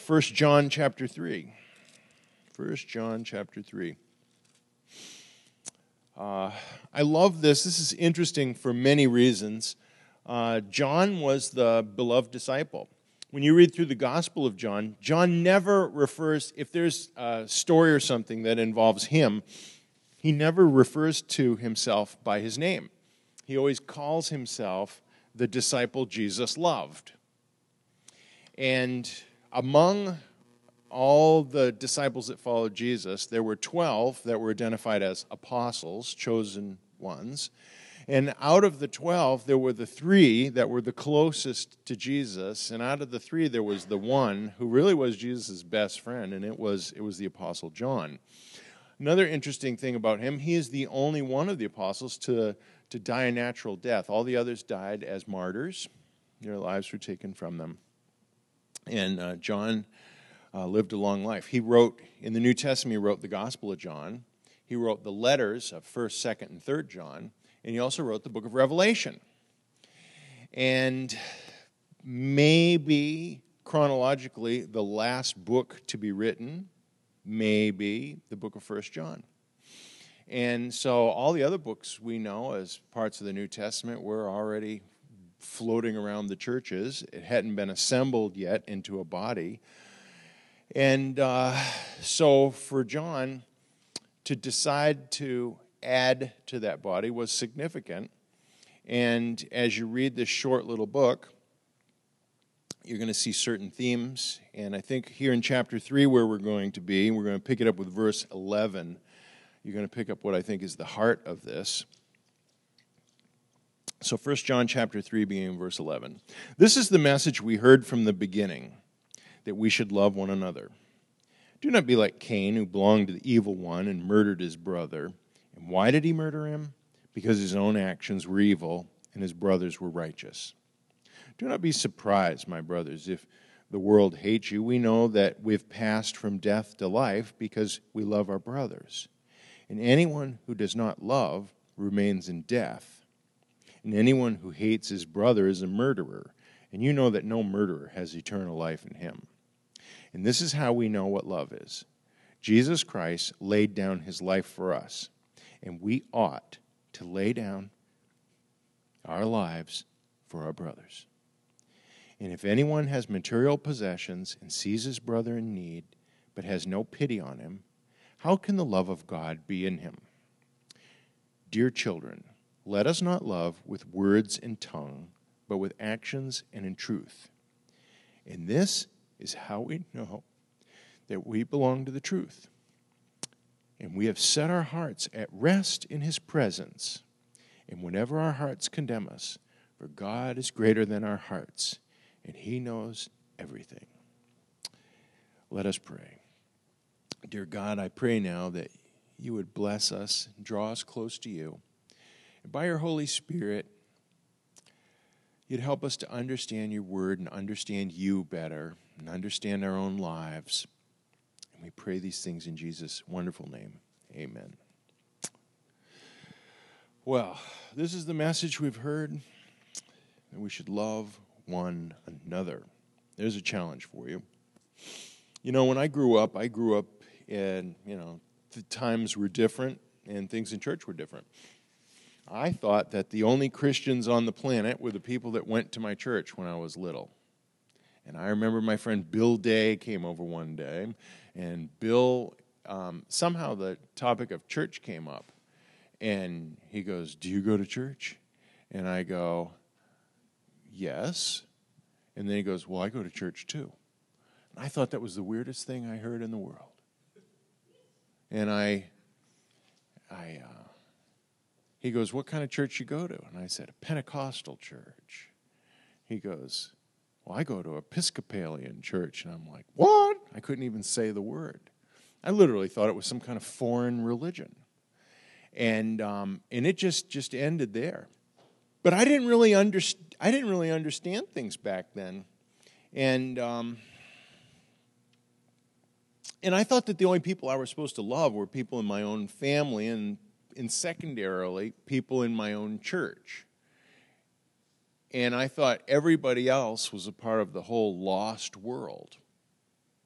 1 John chapter 3. 1 John chapter 3. I love this. This is interesting for many reasons. John was the beloved disciple. When you read through the Gospel of John, John never refers, if there's a story or something that involves him, he never refers to himself by his name. He always calls himself the disciple Jesus loved. And among all the disciples that followed Jesus, there were 12 that were identified as apostles, chosen ones. And out of the 12, there were the 3 that were the closest to Jesus. And out of the 3, there was the one who really was Jesus' best friend, and it was the Apostle John. Another interesting thing about him, he is the only one of the apostles to die a natural death. All the others died as martyrs. Their lives were taken from them. And John lived a long life. He wrote, in the New Testament, he wrote the Gospel of John. He wrote the letters of 1st, 2nd, and 3rd John. And he also wrote the book of Revelation. And maybe, chronologically, the last book to be written, maybe the book of 1 John. And so all the other books we know as parts of the New Testament were already floating around the churches. It hadn't been assembled yet into a body. And so for John to decide to add to that body was significant. And as you read this short little book, you're going to see certain themes. And I think here in chapter 3 where we're going to be, we're going to pick it up with verse 11. You're going to pick up what I think is the heart of this. So 1 John chapter 3, beginning in verse 11. This is the message we heard from the beginning, that we should love one another. Do not be like Cain, who belonged to the evil one and murdered his brother. And why did he murder him? Because his own actions were evil and his brothers were righteous. Do not be surprised, my brothers, if the world hates you. We know that we've passed from death to life because we love our brothers. And anyone who does not love remains in death. And anyone who hates his brother is a murderer. And you know that no murderer has eternal life in him. And this is how we know what love is. Jesus Christ laid down his life for us. And we ought to lay down our lives for our brothers. And if anyone has material possessions and sees his brother in need, but has no pity on him, how can the love of God be in him? Dear children, let us not love with words and tongue, but with actions and in truth. And this is how we know that we belong to the truth. And we have set our hearts at rest in his presence. And whenever our hearts condemn us, for God is greater than our hearts, and he knows everything. Let us pray. Dear God, I pray now that you would bless us, draw us close to you. And by your Holy Spirit, you'd help us to understand your word and understand you better and understand our own lives. And we pray these things in Jesus' wonderful name. Amen. Well, this is the message we've heard, that we should love one another. There's a challenge for you. You know, when I grew up in, the times were different and things in church were different. I thought that the only Christians on the planet were the people that went to my church when I was little. And I remember my friend Bill Day came over one day, and Bill, somehow the topic of church came up. And he goes, "Do you go to church?" And I go, "Yes." And then he goes, "Well, I go to church too." And I thought that was the weirdest thing I heard in the world. And he goes, "What kind of church you go to?" And I said, "A Pentecostal church." He goes, "Well, I go to Episcopalian church." And I'm like, "What?" I couldn't even say the word. I literally thought it was some kind of foreign religion. And it just ended there. But I didn't really understand things back then. And I thought that the only people I was supposed to love were people in my own family and secondarily, people in my own church. And I thought everybody else was a part of the whole lost world.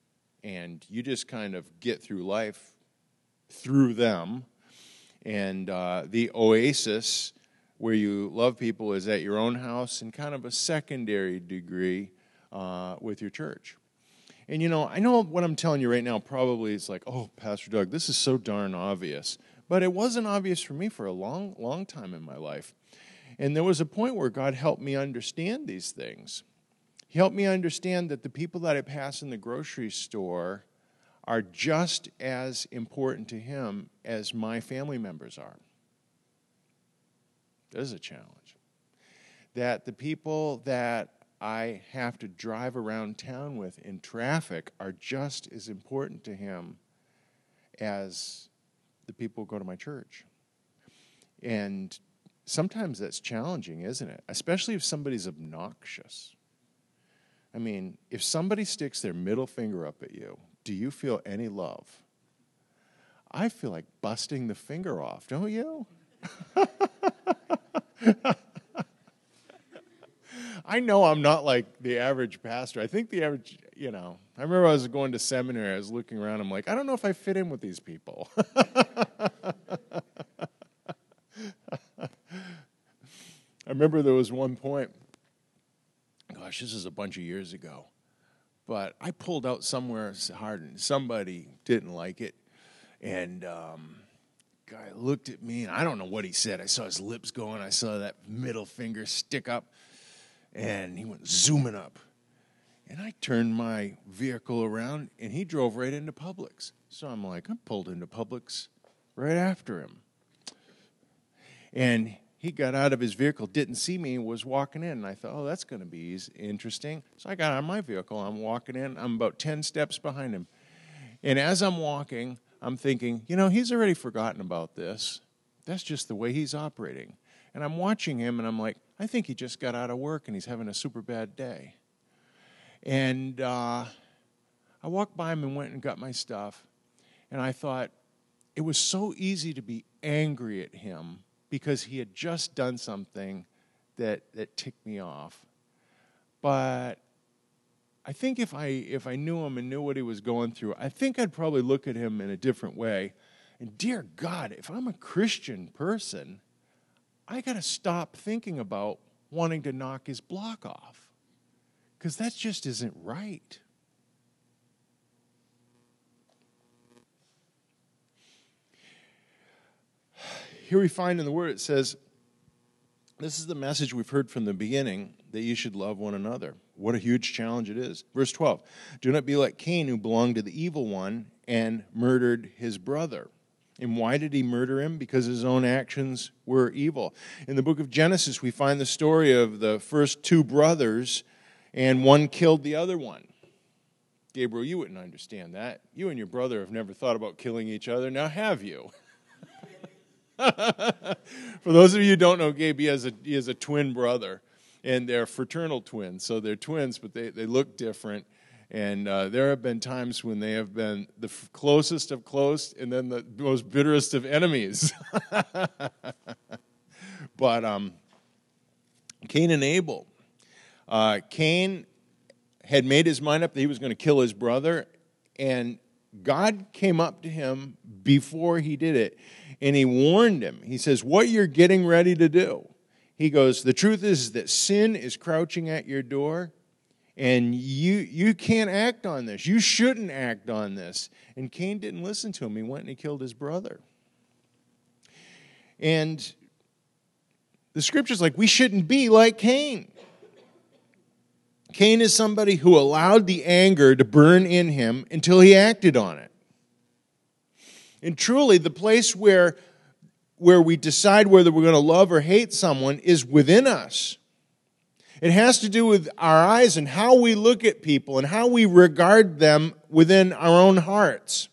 and you just kind of get through life through them. And the oasis where you love people is at your own house and kind of a secondary degree with your church. And I know what I'm telling you right now probably is like, oh, Pastor Doug, this is so darn obvious. But it wasn't obvious for me for a long, long time in my life. And there was a point where God helped me understand these things. He helped me understand that the people that I pass in the grocery store are just as important to Him as my family members are. That is a challenge. That the people that I have to drive around town with in traffic are just as important to Him as the people who go to my church. And sometimes that's challenging, isn't it? Especially if somebody's obnoxious. I mean, if somebody sticks their middle finger up at you, do you feel any love? I feel like busting the finger off, don't you? I know I'm not like the average pastor. I think the average, I remember I was going to seminary, I was looking around, I'm like, I don't know if I fit in with these people. I remember there was one point, gosh, this is a bunch of years ago, but I pulled out somewhere hard and somebody didn't like it, and guy looked at me, and I don't know what he said. I saw his lips going, I saw that middle finger stick up, and he went zooming up. And I turned my vehicle around, and he drove right into Publix. So I'm like, I pulled into Publix right after him. And he got out of his vehicle, didn't see me, was walking in. And I thought, oh, that's going to be interesting. So I got out of my vehicle. I'm walking in. I'm about 10 steps behind him. And as I'm walking, I'm thinking, he's already forgotten about this. That's just the way he's operating. And I'm watching him, and I'm like, I think he just got out of work, and he's having a super bad day. And I walked by him and went and got my stuff. And I thought, it was so easy to be angry at him because he had just done something that ticked me off. But I think if I knew him and knew what he was going through, I think I'd probably look at him in a different way. And dear God, if I'm a Christian person, I got to stop thinking about wanting to knock his block off, because that just isn't right. Here we find in the Word, it says, this is the message we've heard from the beginning, that you should love one another. What a huge challenge it is. Verse 12, do not be like Cain, who belonged to the evil one and murdered his brother. And why did he murder him? Because his own actions were evil. In the book of Genesis, we find the story of the first two brothers, and one killed the other one. Gabriel, you wouldn't understand that. You and your brother have never thought about killing each other. Now have you? For those of you who don't know Gabe, he has a twin brother, and they're fraternal twins. So they're twins, but they look different. And there have been times when they have been the closest of close and then the most bitterest of enemies. But Cain and Abel. Cain had made his mind up that he was going to kill his brother, and God came up to him before he did it, and he warned him. He says, what you're getting ready to do. He goes, the truth is that sin is crouching at your door, and you can't act on this. You shouldn't act on this. And Cain didn't listen to him. He went and he killed his brother. And the scripture's like, we shouldn't be like Cain. Cain is somebody who allowed the anger to burn in him until he acted on it. And truly, the place where we decide whether we're going to love or hate someone is within us. It has to do with our eyes and how we look at people and how we regard them within our own hearts.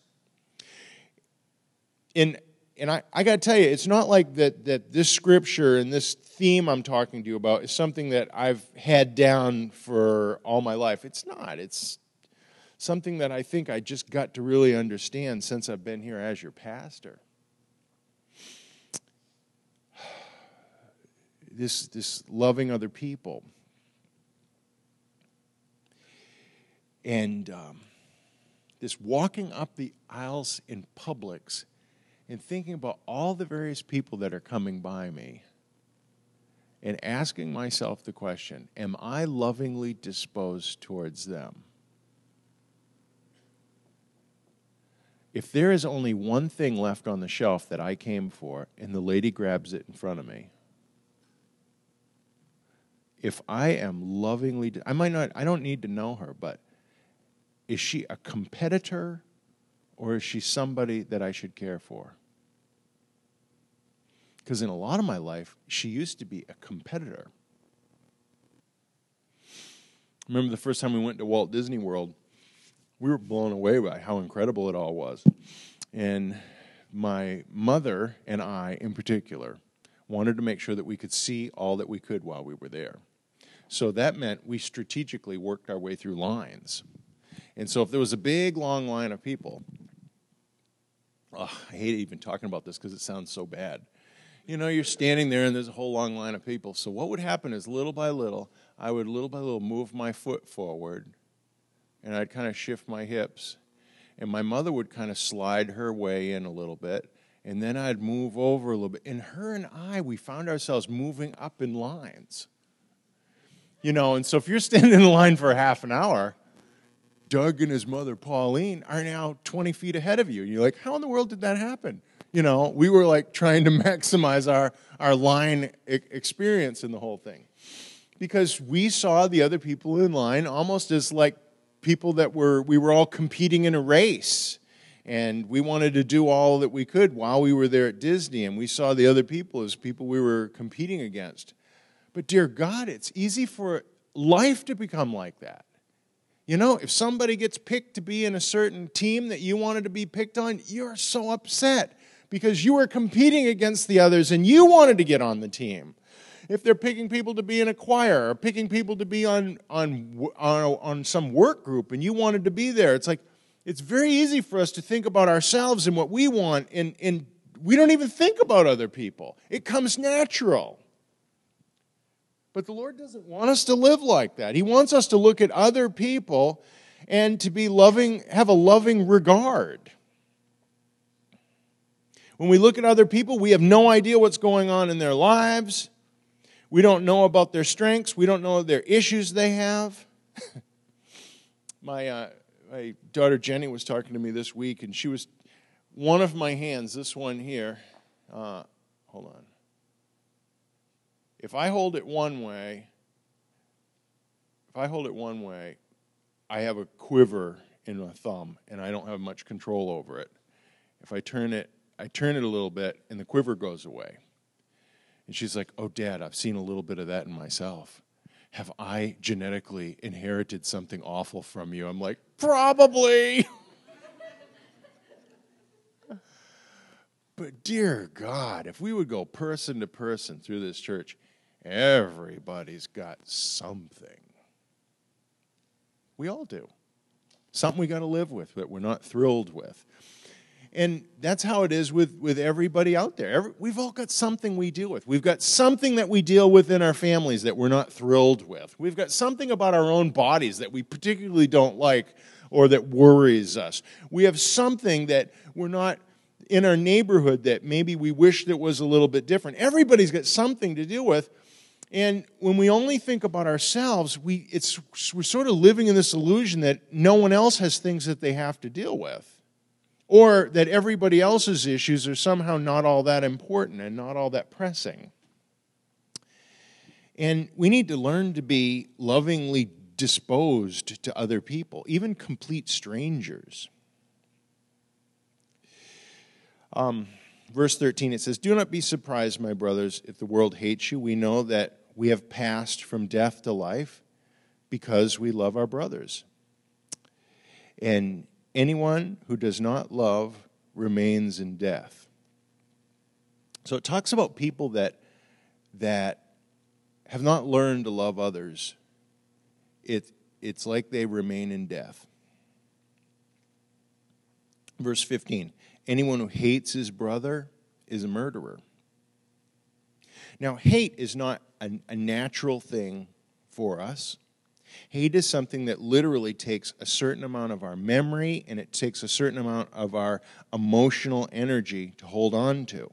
And I got to tell you, it's not like that this scripture and this theme I'm talking to you about is something that I've had down for all my life. It's not. It's something that I think I just got to really understand since I've been here as your pastor. This loving other people. And this walking up the aisles in Publix and thinking about all the various people that are coming by me and asking myself the question, am I lovingly disposed towards them? If there is only one thing left on the shelf that I came for and the lady grabs it in front of me, if I am lovingly, I don't need to know her, but is she a competitor or is she somebody that I should care for? Because in a lot of my life, she used to be a competitor. Remember the first time we went to Walt Disney World, we were blown away by how incredible it all was. And my mother and I, in particular, wanted to make sure that we could see all that we could while we were there. So that meant we strategically worked our way through lines. And so if there was a big, long line of people, I hate even talking about this because it sounds so bad. You know, you're standing there and there's a whole long line of people. So what would happen is little by little, I would little by little move my foot forward and I'd kind of shift my hips. And my mother would kind of slide her way in a little bit. And then I'd move over a little bit. And her and I, we found ourselves moving up in lines. You know, and so if you're standing in line for half an hour, Doug and his mother, Pauline, are now 20 feet ahead of you. And you're like, how in the world did that happen? You know, we were like trying to maximize our line experience in the whole thing. Because we saw the other people in line almost as like people that we were all competing in a race. And we wanted to do all that we could while we were there at Disney. And we saw the other people as people we were competing against. But dear God, it's easy for life to become like that. You know, if somebody gets picked to be in a certain team that you wanted to be picked on, you're so upset because you were competing against the others and you wanted to get on the team. If they're picking people to be in a choir or picking people to be on some work group and you wanted to be there, it's like, it's very easy for us to think about ourselves and what we want, and we don't even think about other people. It comes natural. But the Lord doesn't want us to live like that. He wants us to look at other people and to be loving, have a loving regard. When we look at other people, we have no idea what's going on in their lives. We don't know about their strengths. We don't know their issues they have. My daughter Jenny was talking to me this week, and she was, one of my hands, this one here, hold on. If I hold it one way, I have a quiver in my thumb, and I don't have much control over it. If I turn it a little bit, and the quiver goes away. And she's like, oh, Dad, I've seen a little bit of that in myself. Have I genetically inherited something awful from you? I'm like, probably. But dear God, if we would go person to person through this church, everybody's got something. We all do. Something we got to live with that we're not thrilled with. And that's how it is with everybody out there. We've all got something we deal with. We've got something that we deal with in our families that we're not thrilled with. We've got something about our own bodies that we particularly don't like or that worries us. We have something that we're not in our neighborhood that maybe we wish that was a little bit different. Everybody's got something to deal with. And when we only think about ourselves, we're sort of living in this illusion that no one else has things that they have to deal with. Or that everybody else's issues are somehow not all that important and not all that pressing. And we need to learn to be lovingly disposed to other people, even complete strangers. Verse 13, it says, do not be surprised, my brothers, if the world hates you. We know that we have passed from death to life because we love our brothers. And anyone who does not love remains in death. So it talks about people that have not learned to love others. It's like they remain in death. Verse 15, anyone who hates his brother is a murderer. Now, hate is not a natural thing for us. Hate is something that literally takes a certain amount of our memory and it takes a certain amount of our emotional energy to hold on to.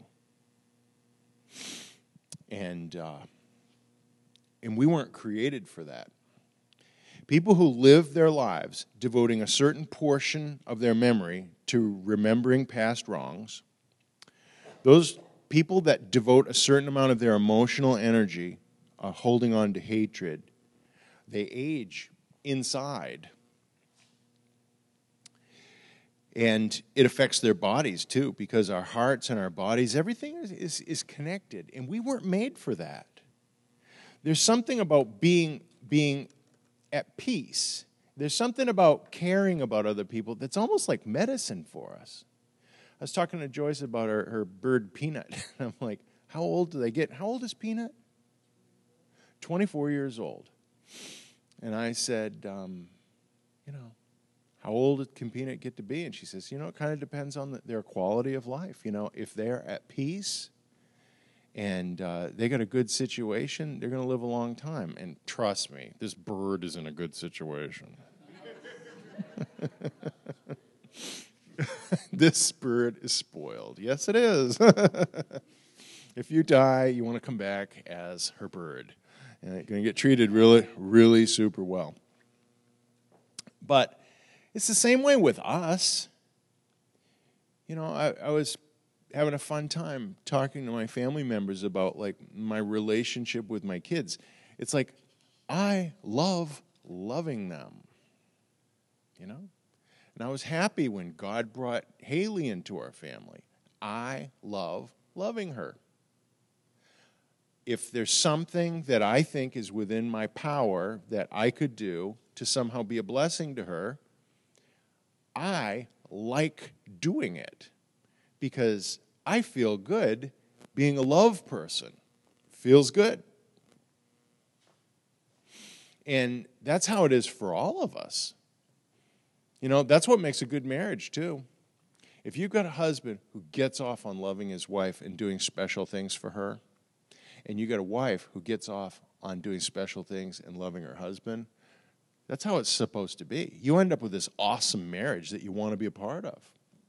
And we weren't created for that. People who live their lives devoting a certain portion of their memory to remembering past wrongs, those people that devote a certain amount of their emotional energy holding on to hatred, they age inside. And it affects their bodies too, because our hearts and our bodies, everything is connected. And we weren't made for that. There's something about being at peace. There's something about caring about other people that's almost like medicine for us. I was talking to Joyce about her bird Peanut. I'm like, how old do they get? How old is Peanut? 24 years old. And I said, how old can Peanut get to be? And she says, it kind of depends on their quality of life. If they're at peace and they got a good situation, they're going to live a long time. And trust me, this bird is in a good situation. This bird is spoiled. Yes, it is. If you die, you want to come back as her bird. And you're going to get treated really, really super well. But it's the same way with us. I was having a fun time talking to my family members about my relationship with my kids. It's like I love loving them. And I was happy when God brought Haley into our family. I love loving her. If there's something that I think is within my power that I could do to somehow be a blessing to her, I like doing it because I feel good being a love person. Feels good. And that's how it is for all of us. That's what makes a good marriage, too. If you've got a husband who gets off on loving his wife and doing special things for her, and you got a wife who gets off on doing special things and loving her husband, that's how it's supposed to be. You end up with this awesome marriage that you want to be a part of.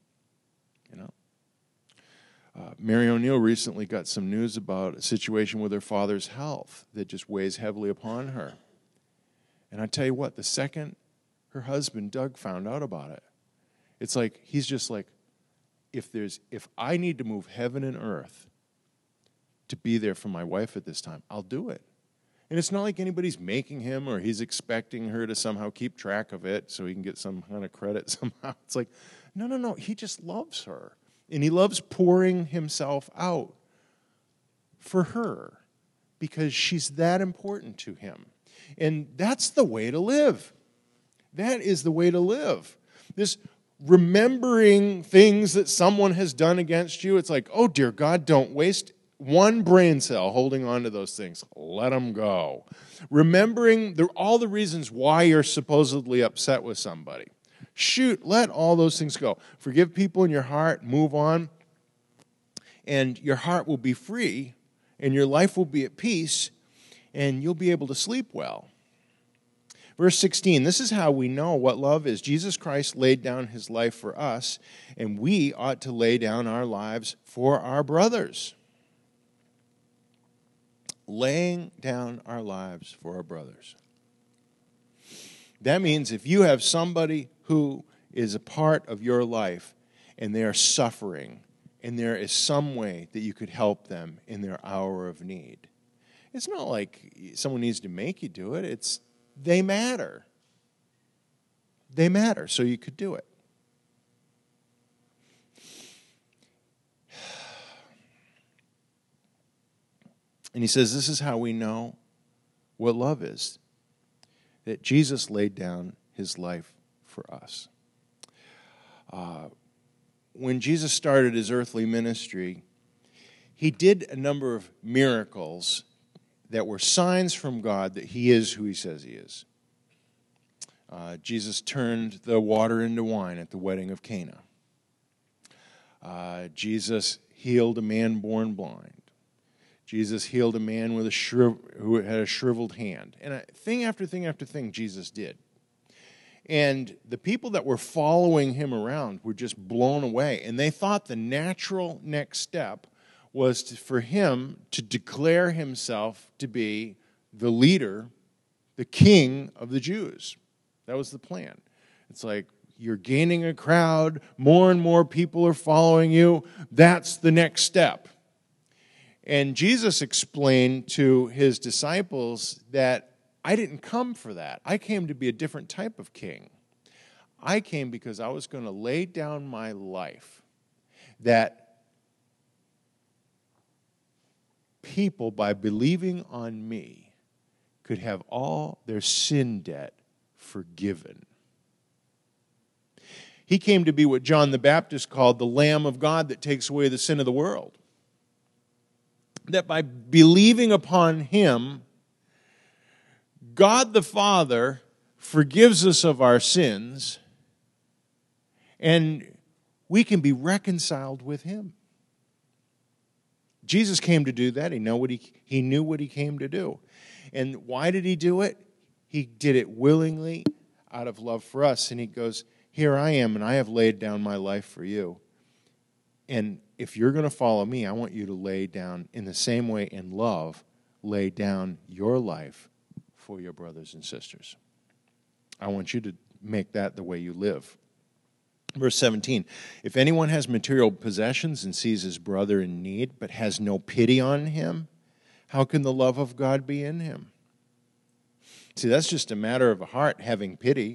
Mary O'Neill recently got some news about a situation with her father's health that just weighs heavily upon her. And I tell you what, the second her husband, Doug, found out about it, it's like, he's just like, if I need to move heaven and earth to be there for my wife at this time, I'll do it. And it's not like anybody's making him or he's expecting her to somehow keep track of it so he can get some kind of credit somehow. It's like, no, he just loves her. And he loves pouring himself out for her because she's that important to him. And that's the way to live. That is the way to live. This remembering things that someone has done against you, it's like, oh, dear God, don't waste one brain cell holding on to those things. Let them go. Remembering all the reasons why you're supposedly upset with somebody. Shoot, let all those things go. Forgive people in your heart, move on, and your heart will be free, and your life will be at peace, and you'll be able to sleep well. Verse 16, this is how we know what love is. Jesus Christ laid down his life for us, and we ought to lay down our lives for our brothers. Laying down our lives for our brothers. That means if you have somebody who is a part of your life and they are suffering, and there is some way that you could help them in their hour of need, it's not like someone needs to make you do it. It's they matter. They matter, so you could do it. And he says, this is how we know what love is. That Jesus laid down his life for us. When Jesus started his earthly ministry, he did a number of miracles that were signs from God that he is who he says he is. Jesus turned the water into wine at the wedding of Cana. Jesus healed a man born blind. Jesus healed a man with who had a shriveled hand. And thing after thing after thing Jesus did. And the people that were following him around were just blown away. And they thought the natural next step was for him to declare himself to be the leader, the king of the Jews. That was the plan. It's like, you're gaining a crowd, more and more people are following you. That's the next step. And Jesus explained to his disciples that I didn't come for that. I came to be a different type of king. I came because I was going to lay down my life that people, by believing on me, could have all their sin debt forgiven. He came to be what John the Baptist called the Lamb of God that takes away the sin of the world. That by believing upon him, God the Father forgives us of our sins, and we can be reconciled with him. Jesus came to do that. He knew what he came to do. And why did he do it? He did it willingly out of love for us. And he goes, here I am, and I have laid down my life for you. And if you're going to follow me, I want you to lay down, in the same way in love, lay down your life for your brothers and sisters. I want you to make that the way you live. Verse 17, if anyone has material possessions and sees his brother in need, but has no pity on him, how can the love of God be in him? See, that's just a matter of a heart having pity.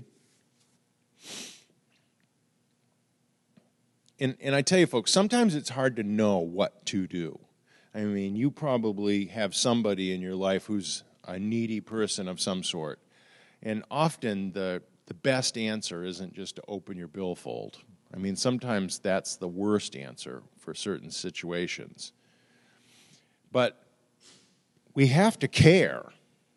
And I tell you, folks, sometimes it's hard to know what to do. I mean, you probably have somebody in your life who's a needy person of some sort. And often the best answer isn't just to open your billfold. I mean, sometimes that's the worst answer for certain situations. But we have to care.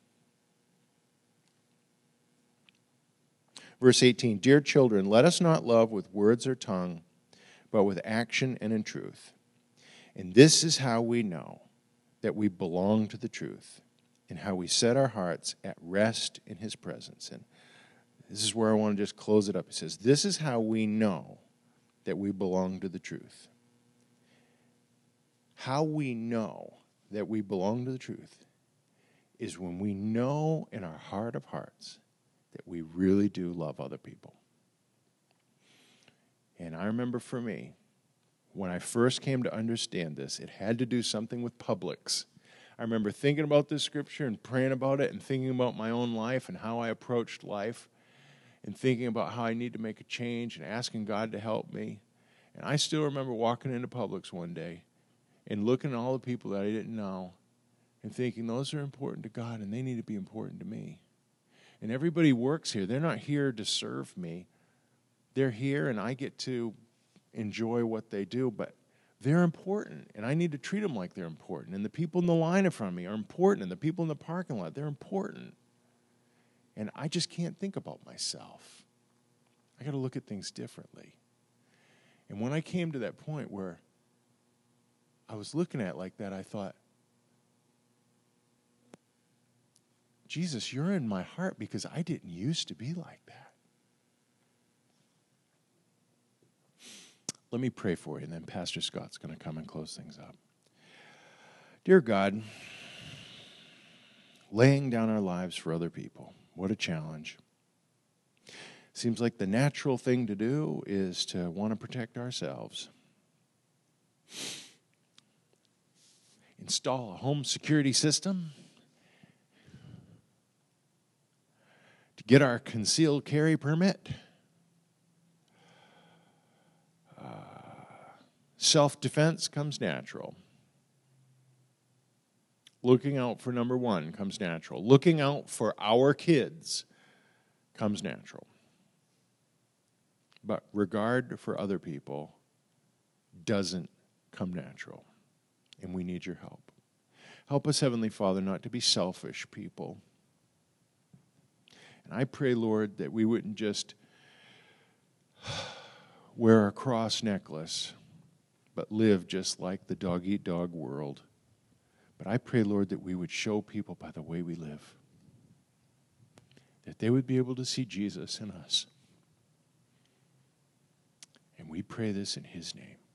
Verse 18, dear children, let us not love with words or tongue, but with action and in truth. And this is how we know that we belong to the truth, and how we set our hearts at rest in his presence. And this is where I want to just close it up. It says, this is how we know that we belong to the truth. How we know that we belong to the truth is when we know in our heart of hearts that we really do love other people. And I remember for me, when I first came to understand this, it had to do something with Publix. I remember thinking about this scripture and praying about it and thinking about my own life and how I approached life and thinking about how I need to make a change and asking God to help me. And I still remember walking into Publix one day and looking at all the people that I didn't know and thinking, those are important to God and they need to be important to me. And everybody works here. They're not here to serve me. They're here and I get to enjoy what they do, but they're important and I need to treat them like they're important. And the people in the line in front of me are important, and the people in the parking lot, they're important. And I just can't think about myself. I got to look at things differently. And when I came to that point where I was looking at it like that, I thought, Jesus, you're in my heart because I didn't used to be like that. Let me pray for you, and then Pastor Scott's going to come and close things up. Dear God, laying down our lives for other people, what a challenge. Seems like the natural thing to do is to want to protect ourselves. Install a home security system to get our concealed carry permit. Self-defense comes natural. Looking out for number one comes natural. Looking out for our kids comes natural. But regard for other people doesn't come natural. And we need your help. Help us, Heavenly Father, not to be selfish people. And I pray, Lord, that we wouldn't just wear a cross necklace, but live just like the dog-eat-dog world, But I pray, Lord, that we would show people by the way we live, that they would be able to see Jesus in us. And we pray this in his name.